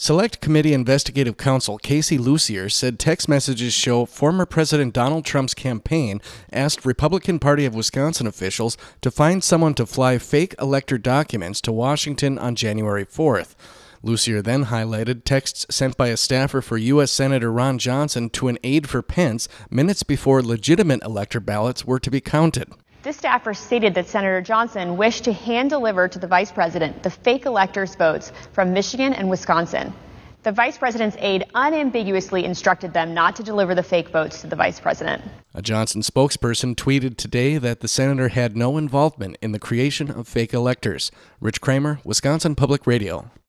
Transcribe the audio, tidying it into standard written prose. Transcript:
Select Committee Investigative Counsel Casey Lucier said text messages show former President Donald Trump's campaign asked Republican Party of Wisconsin officials to find someone to fly fake elector documents to Washington on January 4th. Lucier then highlighted texts sent by a staffer for U.S. Senator Ron Johnson to an aide for Pence minutes before legitimate elector ballots were to be counted. This staffer stated that Senator Johnson wished to hand-deliver to the vice president the fake electors' votes from Michigan and Wisconsin. The vice president's aide unambiguously instructed them not to deliver the fake votes to the vice president. A Johnson spokesperson tweeted today that the senator had no involvement in the creation of fake electors. Rich Kramer, Wisconsin Public Radio.